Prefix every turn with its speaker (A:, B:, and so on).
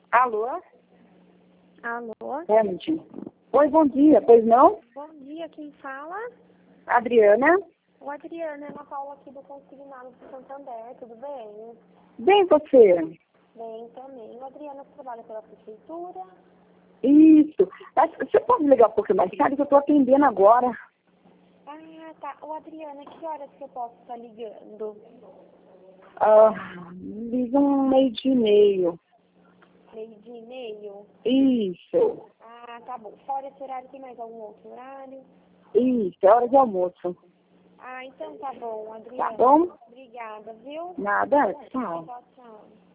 A: Alô?
B: Alô?
A: Hamilton. Oi, bom dia, pois não?
B: Bom dia, quem fala?
A: Adriana?
B: O Adriana, é Ana Paula aqui do Consignado de Santander, tudo bem?
A: Bem, você?
B: Bem também. O Adriana trabalha pela prefeitura.
A: Isso. Você pode ligar um pouquinho mais tarde que eu estou atendendo agora.
B: Ah, tá. O Adriana, que horas que eu posso estar ligando?
A: Liga um meio-dia e meio.
B: Meio-dia e meio?
A: Isso.
B: Ah, tá bom. Fora esse horário, tem mais algum outro horário?
A: Isso, é hora de almoço.
B: Ah, então tá bom, Adriana.
A: Tá bom?
B: Obrigada, viu?
A: Nada, tchau.
B: Tchau, tchau.